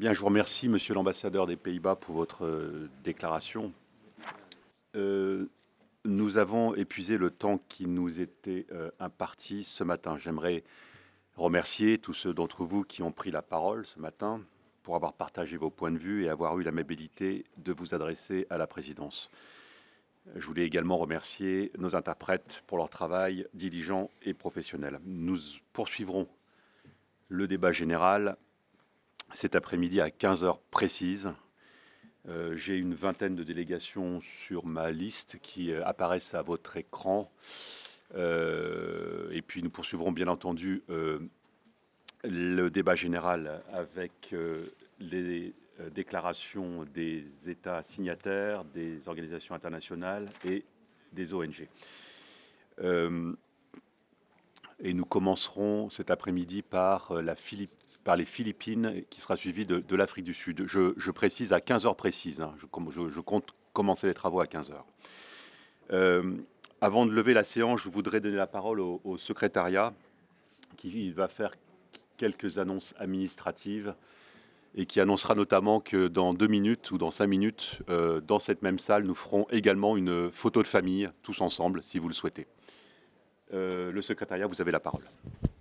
Bien, je vous remercie, Monsieur l'ambassadeur des Pays-Bas, pour votre déclaration. Euh, Nous avons épuisé le temps qui nous était imparti ce matin. J'aimerais remercier tous ceux d'entre vous qui ont pris la parole ce matin pour avoir partagé vos points de vue et avoir eu l'amabilité de vous adresser à la présidence. Je voulais également remercier nos interprètes pour leur travail diligent et professionnel. Nous poursuivrons le débat général cet après-midi à 15 heures précises. J'ai une vingtaine de délégations sur ma liste qui apparaissent à votre écran. Et puis nous poursuivrons bien entendu le débat général avec les déclarations des États signataires, des organisations internationales et des ONG. Et nous commencerons cet après-midi par les Philippines, qui sera suivi de l'Afrique du Sud. Je précise à 15 heures précises, hein, je compte commencer les travaux à 15 heures. Avant de lever la séance, je voudrais donner la parole au secrétariat qui va faire quelques annonces administratives et qui annoncera notamment que dans 2 minutes ou dans 5 minutes, dans cette même salle, nous ferons également une photo de famille, tous ensemble, si vous le souhaitez. Le secrétariat, vous avez la parole.